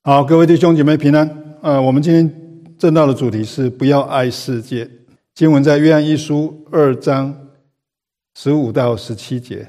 好，各位弟兄姐妹平安。我们今天正道的主题是不要爱世界。经文在约翰一书2章15到17节。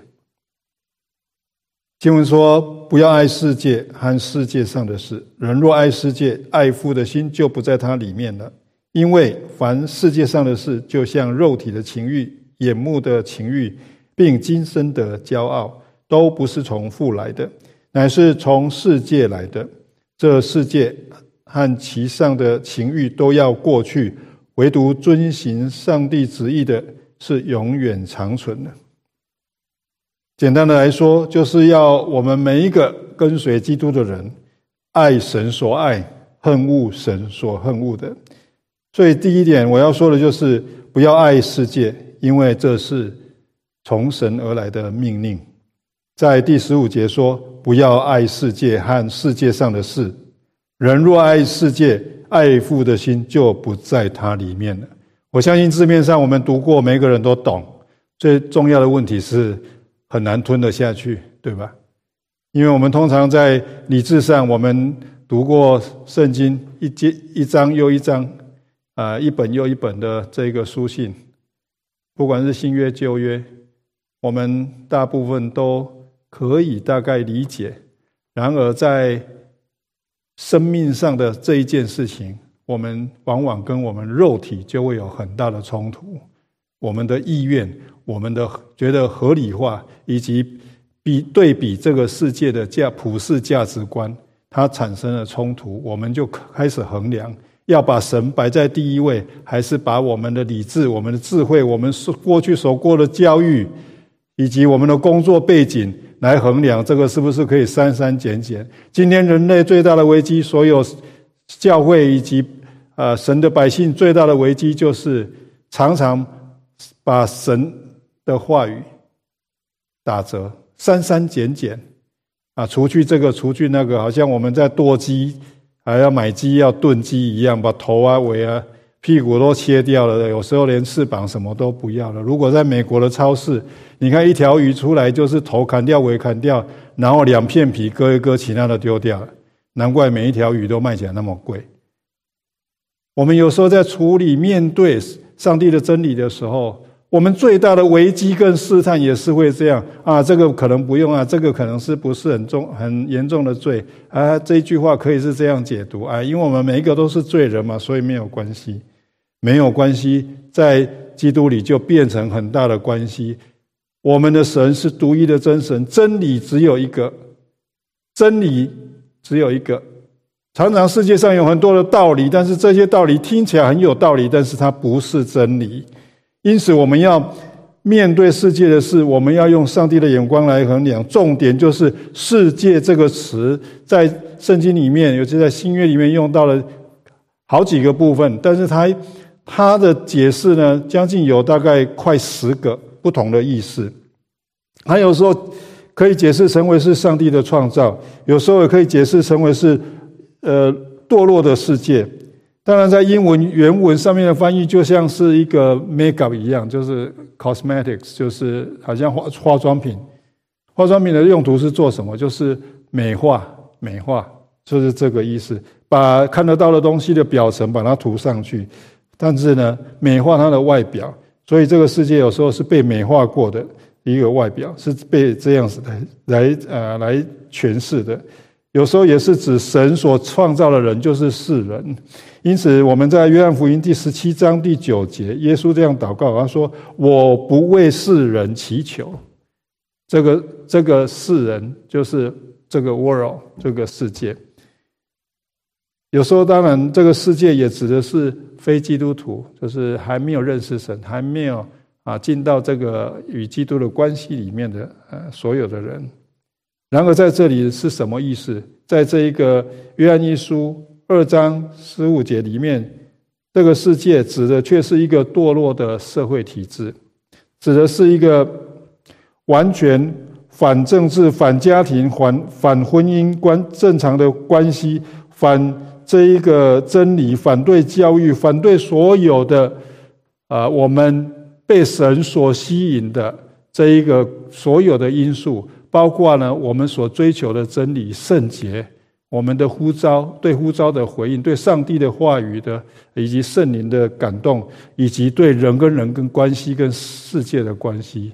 经文说，不要爱世界和世界上的事。人若爱世界，爱父的心就不在他里面了。因为凡世界上的事，就像肉体的情欲、眼目的情欲，并今生的骄傲，都不是从父来的，乃是从世界来的。这世界和其上的情欲都要过去，唯独遵行上帝旨意的是永远长存的。简单的来说，就是要我们每一个跟随基督的人，爱神所爱，恨恶神所恨恶的。所以第一点我要说的就是不要爱世界，因为这是从神而来的命令。在第15节说，不要爱世界和世界上的事。人若爱世界，爱父的心就不在他里面了。我相信字面上我们读过，每个人都懂。最重要的问题是很难吞得下去，对吧？因为我们通常在理智上，我们读过圣经一章又一章，一本又一本的这个书信，不管是新约旧约，我们大部分都可以大概理解。然而在生命上的这一件事情，我们往往跟我们肉体就会有很大的冲突。我们的意愿，我们的觉得合理化，以及对比这个世界的普世价值观，它产生了冲突。我们就开始衡量，要把神摆在第一位，还是把我们的理智、我们的智慧、我们过去所过的教育，以及我们的工作背景来衡量这个是不是可以删删减减。今天人类最大的危机，所有教会以及神的百姓最大的危机，就是常常把神的话语打折，删删减减除去这个除去那个，好像我们在剁鸡，还要买鸡要炖鸡一样，把头啊尾啊屁股都切掉了，有时候连翅膀什么都不要了。如果在美国的超市，你看一条鱼出来就是头砍掉尾砍掉，然后2片皮割一割，其他的丢掉了。难怪每一条鱼都卖起来那么贵。我们有时候在处理面对上帝的真理的时候，我们最大的危机跟试探也是会这样这个可能不用这个可能是不是很严重的罪这一句话可以是这样解读因为我们每一个都是罪人嘛，所以没有关系。没有关系，在基督里就变成很大的关系。我们的神是独一的真神，真理只有一个，真理只有一个。常常世界上有很多的道理，但是这些道理听起来很有道理，但是它不是真理。因此我们要面对世界的事，我们要用上帝的眼光来衡量。重点就是世界这个词在圣经里面，尤其在新约里面用到了好几个部分，但是它的解释呢，将近有大概快10个不同的意思。它有时候可以解释成为是上帝的创造，有时候也可以解释成为是堕落的世界。当然在英文原文上面的翻译就像是一个 makeup 一样，就是 cosmetics， 就是好像化妆品。化妆品的用途是做什么？就是美化，就是这个意思。把看得到的东西的表层把它涂上去，但是呢，美化它的外表。所以这个世界有时候是被美化过的一个外表，是被这样子来诠释的。有时候也是指神所创造的人就是世人。因此我们在约翰福音第17章第9节，耶稣这样祷告，他说，我不为世人祈求。这个世人就是这个 world， 这个世界。有时候当然这个世界也指的是非基督徒，就是还没有认识神，还没有进到这个与基督的关系里面的所有的人。然而在这里是什么意思？在这一个约翰一书2章15节里面，这个世界指的却是一个堕落的社会体制，指的是一个完全反政治、反家庭、反婚姻正常的关系，反这一个真理，反对教育，反对所有的我们被神所吸引的这一个所有的因素，包括呢我们所追求的真理、圣洁， 我们的呼召，对呼召的回应，对上帝的话语的，以及圣灵的感动，以及对人跟人跟关系跟世界的关系，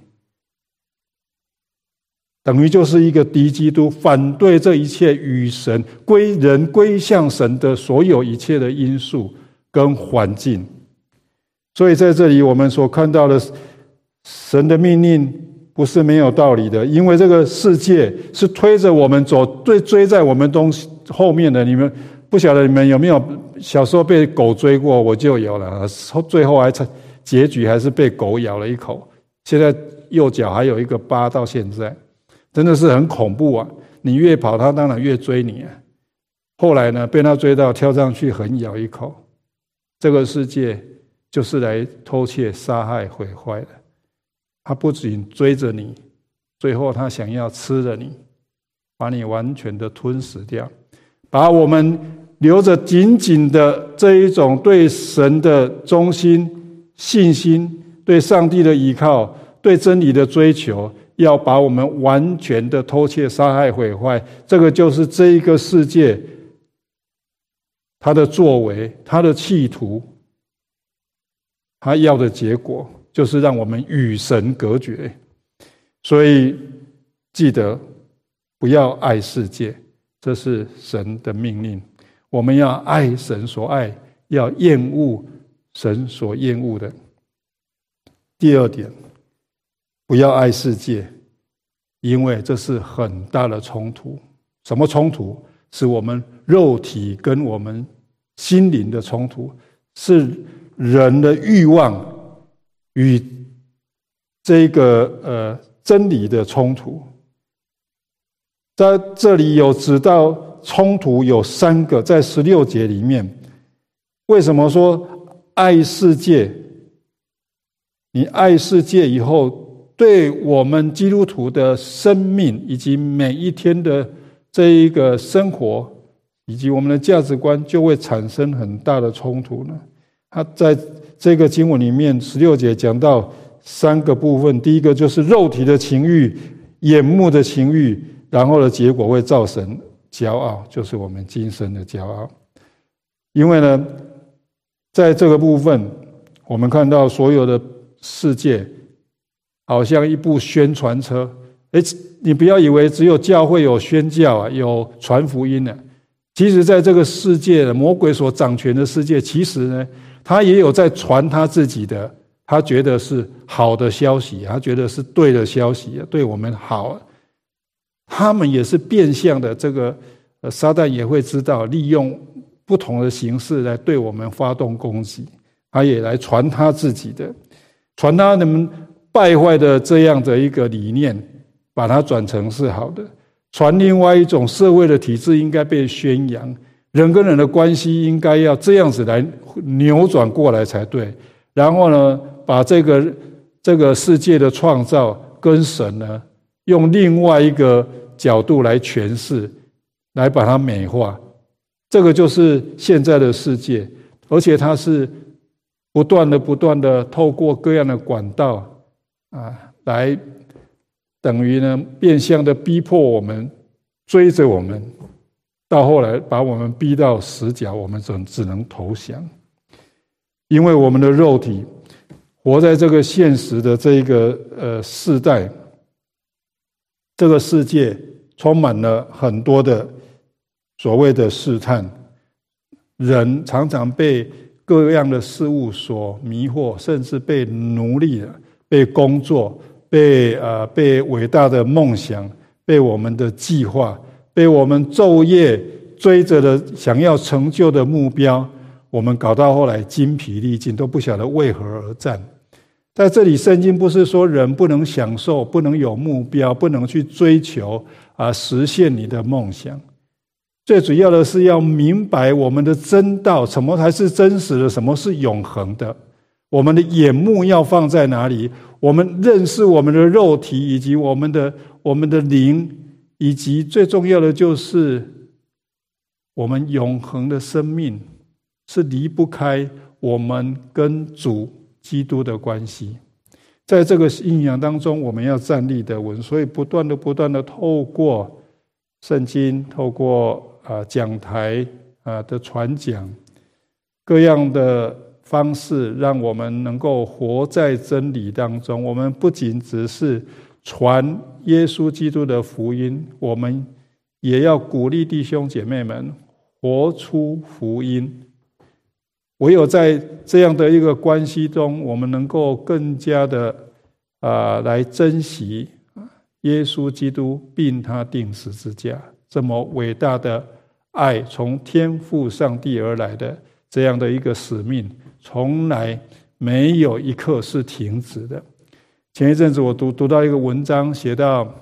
等于就是一个敌基督，反对这一切与神归向神的所有一切的因素跟环境。所以在这里我们所看到的神的命令不是没有道理的，因为这个世界是推着我们走，追在我们东西后面的。你们不晓得你们有没有小时候被狗追过？我就有了，最后结局还是被狗咬了一口，现在右脚还有一个疤，到现在真的是很恐怖啊！你越跑，它当然越追你啊。后来呢，被它追到跳上去狠咬一口。这个世界就是来偷窃、杀害、毁坏的。他不仅追着你，最后他想要吃了你，把你完全的吞噬掉，把我们留着紧紧的这一种对神的忠心、信心，对上帝的依靠，对真理的追求，要把我们完全的偷窃、杀害、毁坏。这个就是这一个世界他的作为，他的企图，他要的结果就是让我们与神隔绝。所以记得不要爱世界，这是神的命令。我们要爱神所爱，要厌恶神所厌恶的。第二点，不要爱世界，因为这是很大的冲突。什么冲突？是我们肉体跟我们心灵的冲突，是人的欲望与这个真理的冲突。在这里有指到冲突有3个，在16节里面。为什么说爱世界？你爱世界以后，对我们基督徒的生命以及每一天的这一个生活以及我们的价值观就会产生很大的冲突呢？他在这个经文里面16节讲到3个部分。第一个就是肉体的情欲、眼目的情欲，然后的结果会造成骄傲，就是我们今生的骄傲。因为呢，在这个部分我们看到所有的世界好像一部宣传车。你不要以为只有教会有宣教啊，有传福音啊。其实在这个世界，魔鬼所掌权的世界，其实呢，他也有在传他自己的，他觉得是好的消息，他觉得是对的消息，对我们好。他们也是变相的，这个撒旦也会知道，利用不同的形式来对我们发动攻击，他也来传他自己的，传他们败坏的这样的一个理念，把它转成是好的。传另外一种社会的体制应该被宣扬，人跟人的关系应该要这样子来扭转过来才对。然后呢，把这个世界的创造跟神呢，用另外一个角度来诠释，来把它美化。这个就是现在的世界，而且它是不断的透过各样的管道来等于呢变相的逼迫我们，追着我们，到后来把我们逼到死角，我们只能投降。因为我们的肉体活在这个现实的这个世代，这个世界充满了很多的所谓的试探，人常常被各样的事物所迷惑，甚至被奴隶了，被工作，被伟大的梦想，被我们的计划，被我们昼夜追着的想要成就的目标，我们搞到后来精疲力尽，都不晓得为何而战。在这里圣经不是说人不能享受，不能有目标，不能去追求实现你的梦想。最主要的是要明白我们的真道，什么才是真实的，什么是永恒的。我们的眼目要放在哪里？我们认识我们的肉体，以及我们的灵，以及最重要的就是我们永恒的生命是离不开我们跟主基督的关系。在这个信仰当中，我们要站立得稳，所以不断的透过圣经，透过讲台的传讲，各样的方式，让我们能够活在真理当中。我们不仅只是传耶稣基督的福音，我们也要鼓励弟兄姐妹们活出福音。唯有在这样的一个关系中，我们能够更加的来珍惜耶稣基督并他钉十字架这么伟大的爱，从天父上帝而来的这样的一个使命，从来没有一刻是停止的。前一阵子我读到一个文章，写到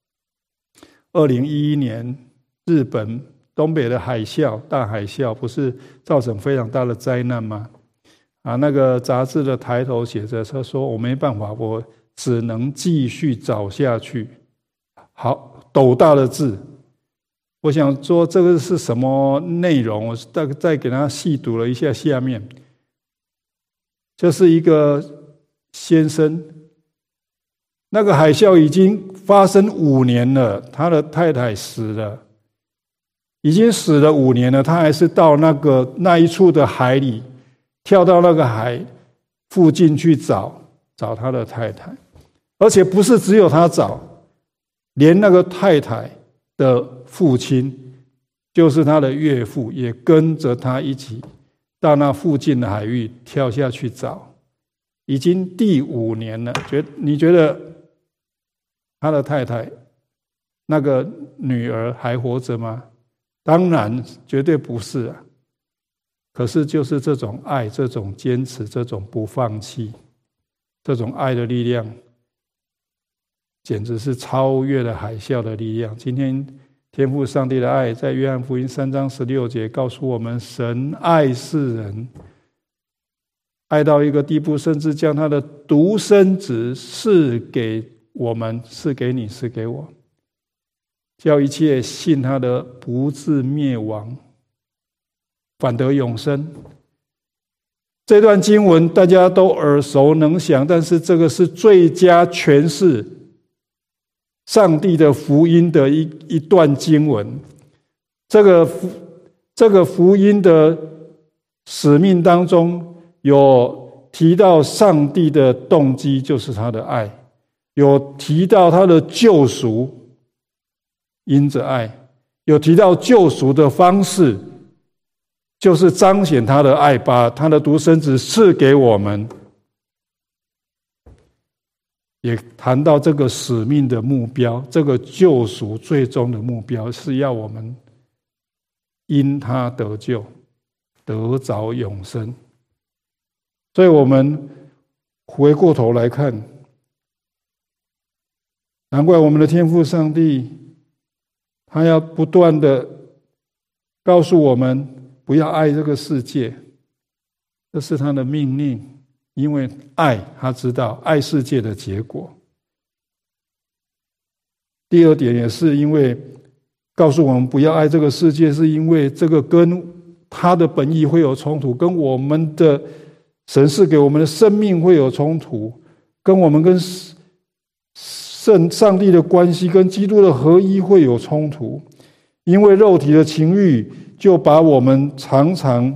2011年日本东北的海啸，大海啸不是造成非常大的灾难吗？那个杂志的抬头写着，他说我没办法，我只能继续找下去。好斗大的字，我想说这个是什么内容？我大概再给他细读了一下下面。这是一个先生，那个海啸已经发生5年了，他的太太死了，已经死了5年了，他还是到那一处的海里，跳到那个海附近去找他的太太，而且不是只有他找，连那个太太的父亲，就是他的岳父，也跟着他一起到那附近的海域跳下去找，已经第5年了。你觉得他的太太那个女儿还活着吗？当然绝对不是啊。可是就是这种爱，这种坚持，这种不放弃，这种爱的力量，简直是超越了海啸的力量。今天天父上帝的爱，在约翰福音3章16节告诉我们，神爱世人，爱到一个地步，甚至将他的独生子赐给我们，赐给你，赐给我，叫一切信他的不至灭亡，反得永生。这段经文大家都耳熟能详，但是这个是最佳诠释上帝的福音的一段经文。这个福音的使命当中有提到上帝的动机，就是他的爱，有提到他的救赎，因着爱，有提到救赎的方式，就是彰显他的爱，把他的独生子赐给我们，也谈到这个使命的目标，这个救赎最终的目标是要我们因他得救，得着永生。所以我们回过头来看，难怪我们的天父上帝他要不断的告诉我们不要爱这个世界，这是他的命令，因为爱，他知道爱世界的结果。第二点也是因为告诉我们不要爱这个世界，是因为这个跟他的本意会有冲突，跟我们的神赐给我们的生命会有冲突，跟我们跟上帝的关系，跟基督的合一会有冲突。因为肉体的情欲就把我们常常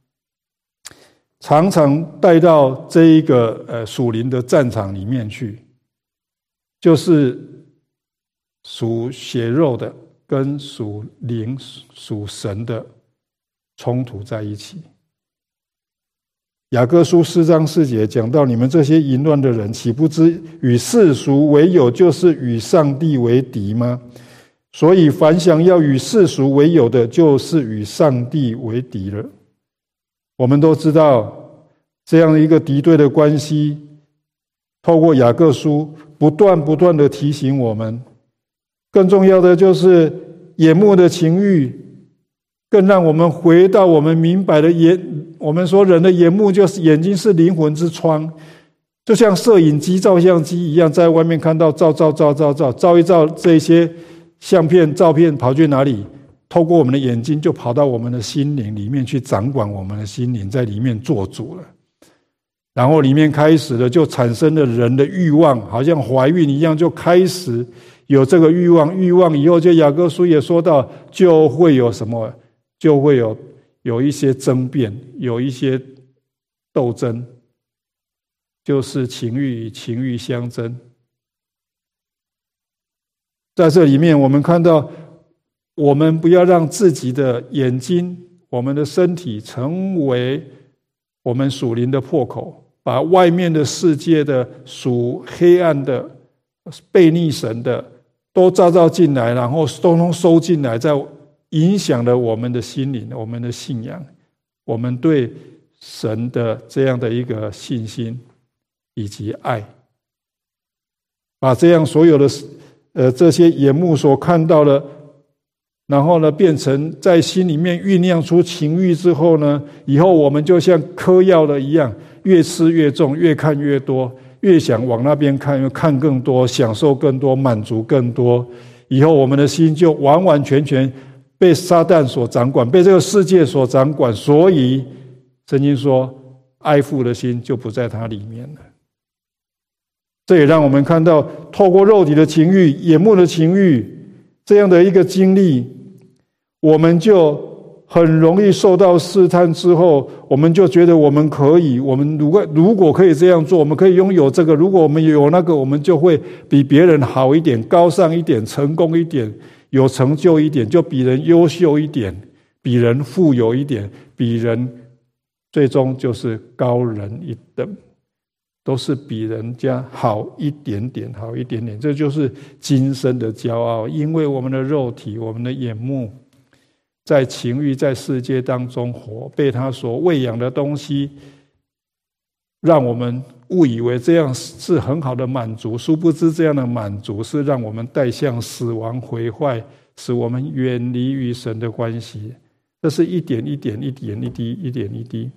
带到这一个属灵的战场里面去，就是属血肉的跟属灵属神的冲突在一起。雅各书4章4节讲到，你们这些淫乱的人，岂不知与世俗为友，就是与上帝为敌吗？所以凡想要与世俗为友的，就是与上帝为敌了。我们都知道这样一个敌对的关系，透过雅各书不断的提醒我们。更重要的就是眼目的情欲，更让我们回到我们明白的我们说人的眼目就是眼睛是灵魂之窗，就像摄影机、照相机一样，在外面看到照一照这些相片、照片跑去哪里？透过我们的眼睛就跑到我们的心灵里面去，掌管我们的心灵，在里面做主了。然后里面开始了，就产生了人的欲望，好像怀孕一样，就开始有这个欲望，欲望以后就雅各书也说到，就会有什么？就会有一些争辩，有一些斗争，就是情欲与情欲相争。在这里面，我们看到，我们不要让自己的眼睛、我们的身体成为我们属灵的破口，把外面的世界的属黑暗的、悖逆神的都照进来，然后都收进来，在影响了我们的心灵、我们的信仰，我们对神的这样的一个信心以及爱，把这样所有的这些眼目所看到的，然后呢，变成在心里面酝酿出情欲之后呢，以后我们就像嗑药的一样，越吃越重，越看越多，越想往那边看，看更多，享受更多，满足更多。以后我们的心就完完全全被撒旦所掌管，被这个世界所掌管。所以圣经说，爱父的心就不在他里面了。这也让我们看到，透过肉体的情欲、眼目的情欲这样的一个经历，我们就很容易受到试探之后，我们就觉得我们可以，我们如果可以这样做，我们可以拥有这个，如果我们有那个，我们就会比别人好一点，高尚一点，成功一点，有成就一点，就比人优秀一点，比人富有一点，比人最终就是高人一等，都是比人家好一点点，好一点点。这就是今生的骄傲，因为我们的肉体、我们的眼目在情欲、在世界当中活，被他所喂养的东西，让我们误以为这样是很好的满足，殊不知这样的满足是让我们带向死亡毁坏，使我们远离与神的关系。这是一点一点、一点一滴、一点一滴。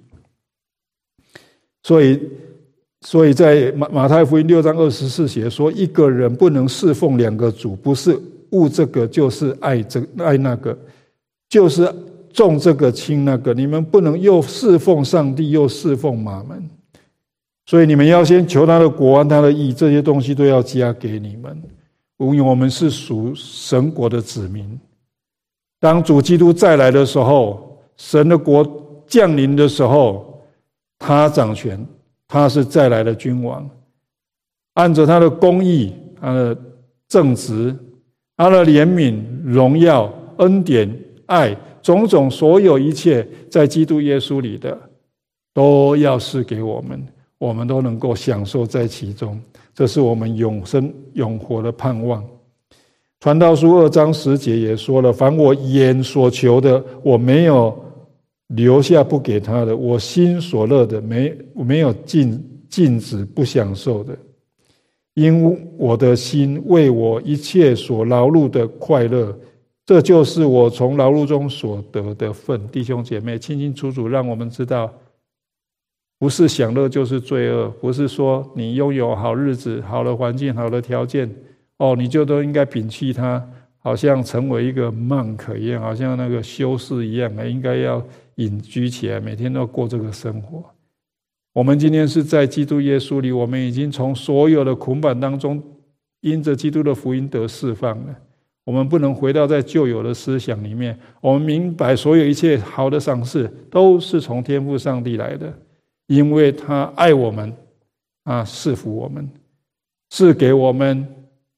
所以在马太福音6章24节说，一个人不能侍奉两个主，不是恶这个就是爱那个，就是重这个轻那个，你们不能又侍奉上帝又侍奉马门。所以你们要先求他的国和他的义，这些东西都要加给你们。因为我们是属神国的子民，当主基督再来的时候，神的国降临的时候，他掌权，他是再来的君王，按着他的公义、他的正直、他的怜悯、荣耀、恩典、爱，种种所有一切在基督耶稣里的，都要赐给我们，我们都能够享受在其中。这是我们永生永活的盼望。传道书2章10节也说了，凡我眼所求的，我没有留下不给他的，我心所乐的，没有禁止不享受的，因我的心为我一切所劳碌的快乐，这就是我从劳碌中所得的份。弟兄姐妹，清清楚楚让我们知道，不是享乐就是罪恶，不是说你拥有好日子、好的环境、好的条件，你就都应该摒弃它，好像成为一个 monk 一样，好像那个修士一样，应该要隐居起来，每天都过这个生活。我们今天是在基督耶稣里，我们已经从所有的捆绑当中，因着基督的福音得释放了。我们不能回到在旧有的思想里面，我们明白所有一切好的赏赐都是从天父上帝来的，因为他爱我们，赐福我们，是给我们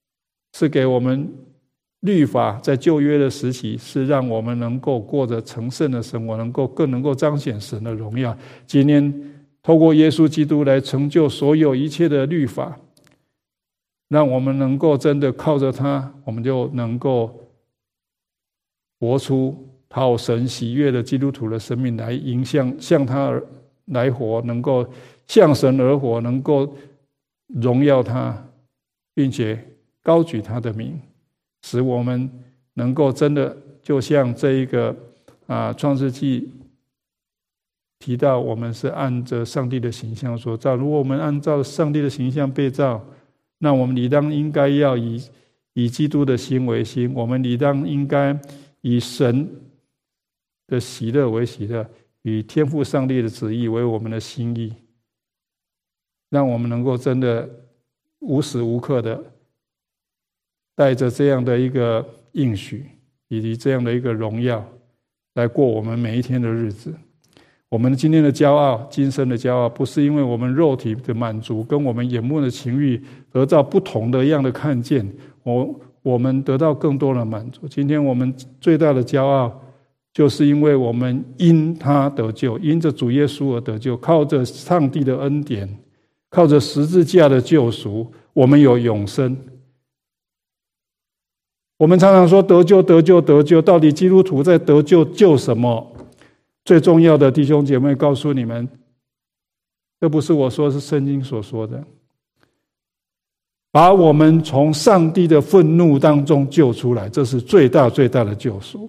律法，在旧约的时期是让我们能够过着成圣的生活，更能够彰显神的荣耀。今天透过耶稣基督来成就所有一切的律法，让我们能够真的靠着他，我们就能够活出讨神喜悦的基督徒的生命，来迎向他来活，能够向神而活，能够荣耀他，并且高举他的名，使我们能够真的就像这一个创世纪提到，我们是按着上帝的形象所造。如果我们按照上帝的形象被造，那我们理当应该要以基督的心为心，我们理当应该以神的喜乐为喜乐，以天父上帝的旨意为我们的心意，让我们能够真的无时无刻的带着这样的一个应许以及这样的一个荣耀来过我们每一天的日子。我们今天的骄傲，今生的骄傲，不是因为我们肉体的满足跟我们眼目的情欲得到不同的样的看见，我们得到更多的满足。今天我们最大的骄傲，就是因为我们因他得救，因着主耶稣而得救，靠着上帝的恩典，靠着十字架的救赎，我们有永生。我们常常说得救得救得救，到底基督徒在得救救什么？最重要的，弟兄姐妹告诉你们，这不是我说，是圣经所说的，把我们从上帝的愤怒当中救出来，这是最大最大的救赎。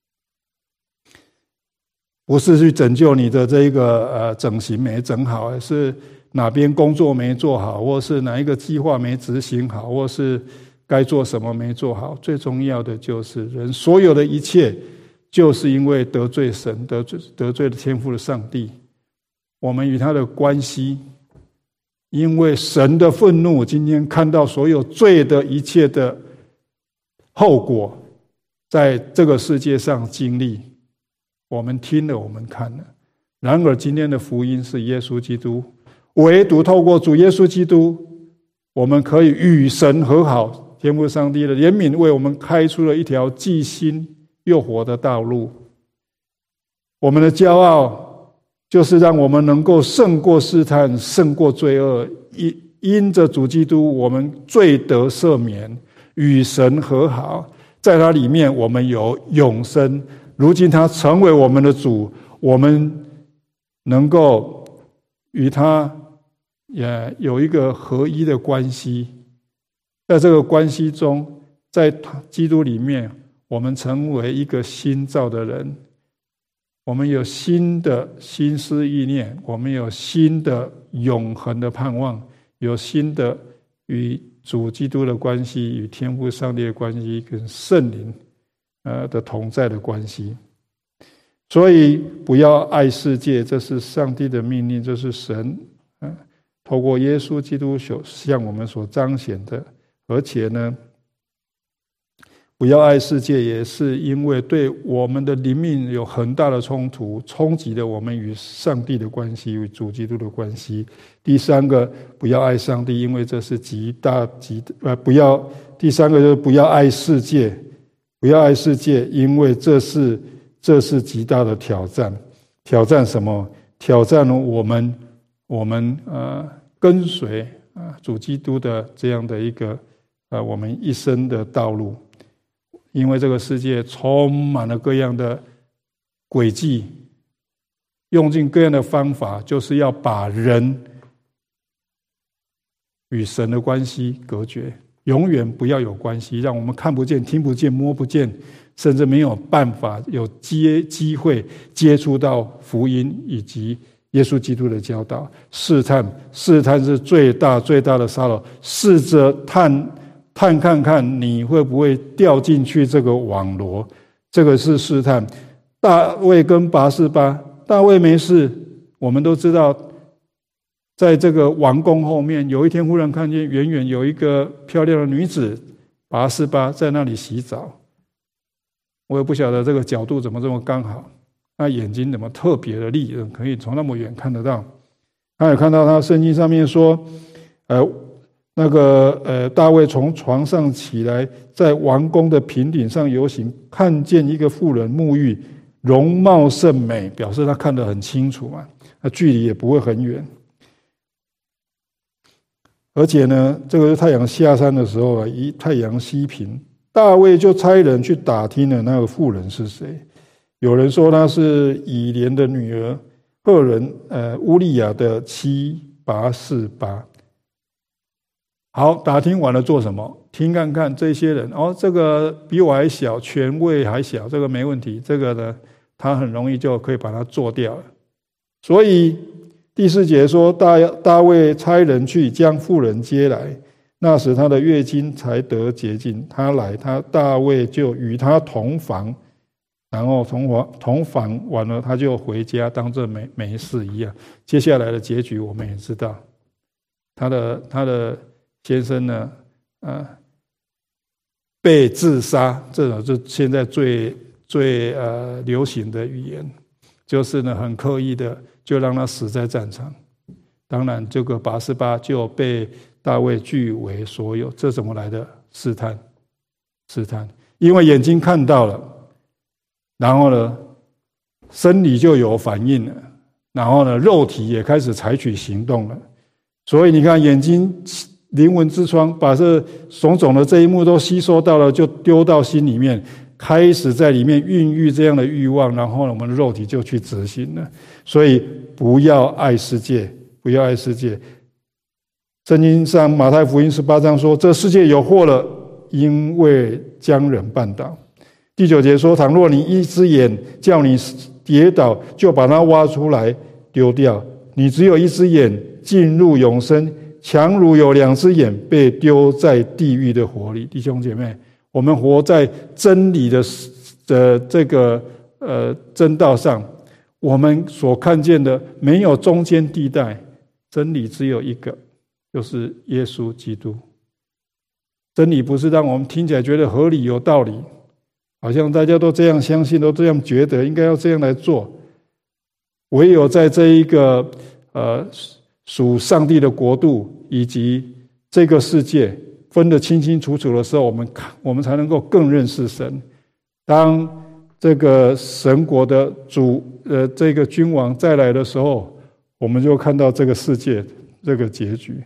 不是去拯救你的这个整形没整好，是哪边工作没做好，或是哪一个计划没执行好，或是该做什么没做好。最重要的就是人所有的一切，就是因为得罪神，得罪了天父的上帝，我们与他的关系，因为神的愤怒，今天看到所有罪的一切的后果，在这个世界上经历，我们听了，我们看了。然而今天的福音是耶稣基督，唯独透过主耶稣基督，我们可以与神和好。天父上帝的怜悯为我们开出了一条既新又活的道路。我们的骄傲就是让我们能够胜过试探，胜过罪恶，因着主基督，我们罪得赦免，与神和好，在他里面我们有永生。如今他成为我们的主，我们能够与他也有一个合一的关系。在这个关系中，在基督里面，我们成为一个新造的人，我们有新的心思意念，我们有新的永恒的盼望，有新的与主基督的关系，与天父上帝的关系，跟圣灵的同在的关系。所以不要爱世界，这是上帝的命令，这是神透过耶稣基督向我们所彰显的。而且呢，不要爱世界，也是因为对我们的灵命有很大的冲突，冲击了我们与上帝的关系，与主基督的关系。第三个，不要爱上帝，因为这是第三个就是不要爱世界，不要爱世界，因为这是极大的挑战。挑战什么？挑战我们跟随主基督的这样的一个我们一生的道路。因为这个世界充满了各样的诡计，用尽各样的方法，就是要把人与神的关系隔绝，永远不要有关系，让我们看不见、听不见、摸不见，甚至没有办法有机会接触到福音以及耶稣基督的教导。试探是最大的骚扰，试着探看看你会不会掉进去这个网罗，这个是试探。大卫跟拔示巴，大卫没事，我们都知道，在这个王宫后面，有一天忽然看见远远有一个漂亮的女子拔示巴在那里洗澡。我也不晓得这个角度怎么这么刚好，那眼睛怎么特别的利，可以从那么远看得到。他也看到他圣经上面说，大卫从床上起来，在王宫的平顶上游行，看见一个妇人沐浴，容貌甚美，表示他看得很清楚嘛，那距离也不会很远。而且呢，这个是太阳下山的时候太阳西平，大卫就差人去打听了那个妇人是谁。有人说她是以莲的女儿赫人乌利亚的妻拔示巴。好，打听完了做什么？听看看这些人，这个比我还小，权位还小，这个没问题，这个呢，他很容易就可以把他做掉了。所以第4节说，大卫差人去将妇人接来，那时他的月经才得洁净。他来，大卫就与他同房，然后同房完了，他就回家，当作没事一样。接下来的结局我们也知道，他的先生呢， 被自杀，这种就现在最流行的语言，就是呢很刻意的就让他死在战场。当然这个拔示巴就被大卫据为所有，这怎么来的？试探，因为眼睛看到了，然后呢生理就有反应了，然后呢肉体也开始采取行动了。所以你看，眼睛灵魂之窗把这种种的这一幕都吸收到了，就丢到心里面，开始在里面孕育这样的欲望，然后呢我们的肉体就去执行了。所以不要爱世界，不要爱世界。圣经上马太福音18章说，这世界有祸了，因为将人绊倒。第9节说，倘若你一只眼叫你跌倒，就把它挖出来丢掉。你只有一只眼进入永生，强如有2只眼被丢在地狱的火里。弟兄姐妹，我们活在真理的这个真道上，我们所看见的没有中间地带，真理只有一个，就是耶稣基督。真理不是让我们听起来觉得合理有道理，好像大家都这样相信，都这样觉得，应该要这样来做。唯有在这一个属上帝的国度以及这个世界分得清清楚楚的时候，我们才能够更认识神。当这个神国的主这个君王再来的时候，我们就看到这个世界这个结局。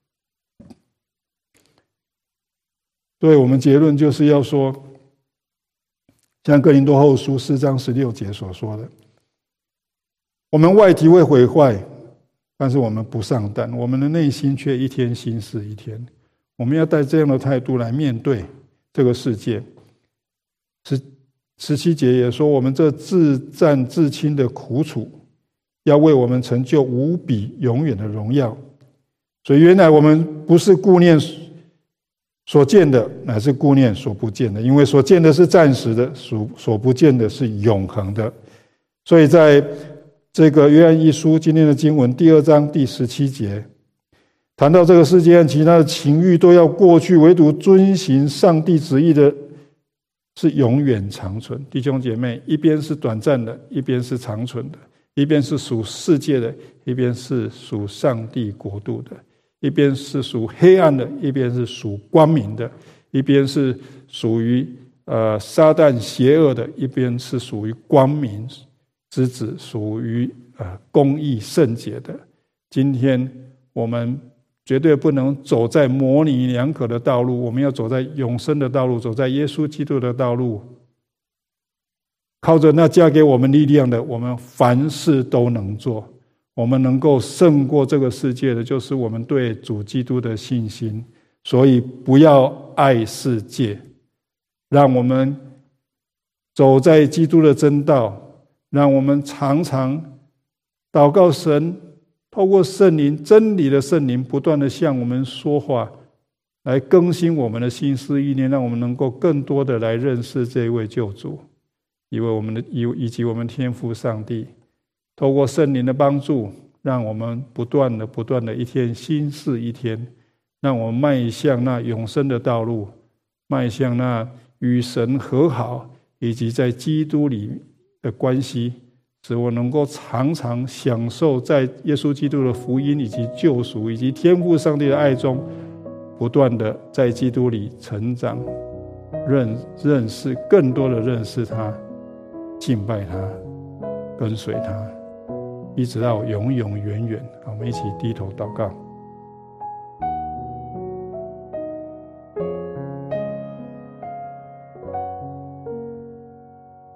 所以我们结论就是要说，像哥林多后书4章16节所说的，我们外体会毁坏，但是我们不丧胆，我们的内心却一天新似一天。我们要带这样的态度来面对这个世界。17节也说，我们这自战自亲的苦楚，要为我们成就无比永远的荣耀。所以原来我们不是顾念所见的，乃是顾念所不见的，因为所见的是暂时的，所不见的是永恒的。所以在这个约翰一书今天的经文第2章第17节，谈到这个世界和其他的情欲都要过去，唯独遵行上帝旨意的是永远长存。弟兄姐妹，一边是短暂的，一边是长存的，一边是属世界的，一边是属上帝国度的，一边是属黑暗的，一边是属光明的，一边是属于撒旦邪恶的，一边是属于光明之子，属于公义圣洁的。今天我们绝对不能走在模棱两可的道路，我们要走在永生的道路，走在耶稣基督的道路。靠着那加给我们力量的，我们凡事都能做。我们能够胜过这个世界的，就是我们对主基督的信心。所以不要爱世界，让我们走在基督的真道，让我们常常祷告神，透过圣灵，真理的圣灵不断的向我们说话，来更新我们的心思意念，让我们能够更多的来认识这一位救主，以及我们天父上帝。透过圣灵的帮助，让我们不断的一天新似一天，让我们迈向那永生的道路，迈向那与神和好以及在基督里的关系，使我能够常常享受在耶稣基督的福音以及救赎以及天父上帝的爱中，不断的在基督里成长，认识更多的认识他，敬拜他，跟随他，一直到永永远远。我们一起低头祷告。